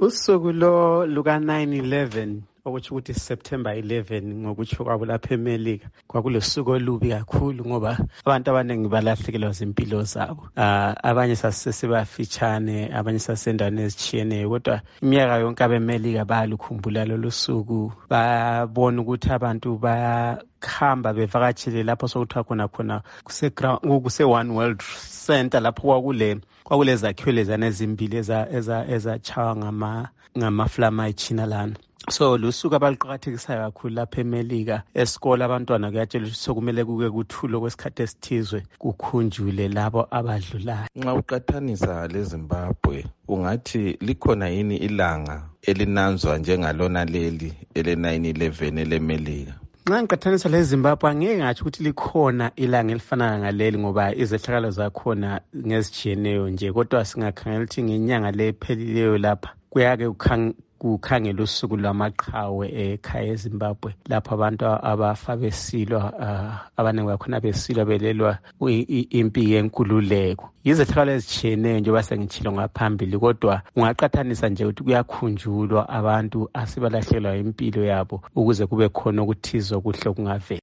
Usuku luka 9/11 okuthi ukuthi September 11 ngokutsho kwabo lapha eMelika kwakulosuku olubi kakhulu ngoba abantu abaningi balahlekelwa zimpilo zabo. Abanye sasesebafitshane, abanye sasendaweni ezitshiyeneyo, kodwa iminyaka yonke abeMelika bayalukhumbula lolu suku. Babona ukuthi abantu bahamba bevakatshele lapho sokuthiwa khona kuse One World Center lapho kwakulezakhiwo lezana ezimbili ezachawa ngamaflama eChina lana. So lusuku abaluqakathekisayo kakhulu lapha eMelika. Esikole abantwana kuyatshelwa ukuthi sokumele kuke kuthulwe kwesikhathi esithizwe kukhunjule labo abadlulayo. Nxa uqathanisa leZimbabwe ungathi likhona yini ilanga elinanzwa njengalona leli ele-9/11 eleMelika? Nxa ngiqathanisa leZimbabwe angeke ngathi ukuthi likhona ilanga elifana ngaleli ngoba izehlakalo zakhona ngezitshiyeneyo nje, kodwa singakhangela ukuthi ngenyanga lephelileyo lapha kuyake kukhangela usuku lwamaqhawe ekhaya eZimbabwe lapho abantu abafa besilwa, abaningi bakhona besilwa belelwa impi yenkululeko. Yizehlakalo ezitshiyeneyo njengoba sengitshilo ngaphambili, kodwa ungaqathanisa nje ukuthi kuyakhunjulwa abantu asebalahlekelwa impilo yabo ukuze kube khona ukuthiza okuhle okungavela.